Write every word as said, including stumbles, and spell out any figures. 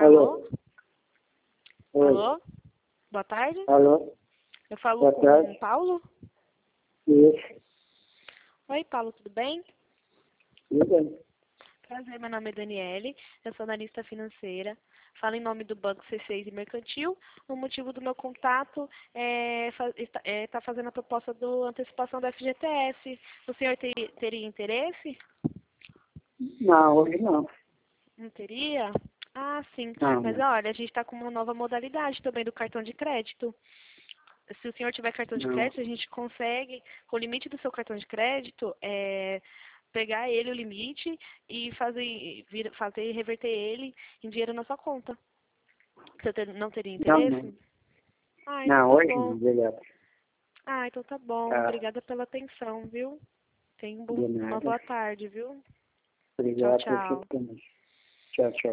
Alô? Oi. Alô? Boa tarde. Alô? Eu falo Boa com tarde. o Paulo. Isso. Oi, Paulo, tudo bem? Tudo bem. Prazer, meu nome é Daniele, eu sou analista financeira. Falo em nome do Banco C seis e Mercantil. O motivo do meu contato é estar é, tá fazendo a proposta do antecipação do F G T S. O senhor ter, teria interesse? Não, hoje não. Não teria? Ah, sim. Não, Mas não. olha, a gente está com uma nova modalidade também do cartão de crédito. Se o senhor tiver cartão de Não. crédito, a gente consegue, com o limite do seu cartão de crédito, é, pegar ele, o limite, e fazer, vir, fazer reverter ele em dinheiro na sua conta. Você ter- não teria Não, não. interesse? Ah, então Não, tá hoje não, bom. obrigado. Ah, então tá bom. Tá. Obrigada pela atenção, viu? Tenha um bom- De uma nada. boa tarde, viu? Tchau, Obrigado por você tchau. também. Tchau, tchau.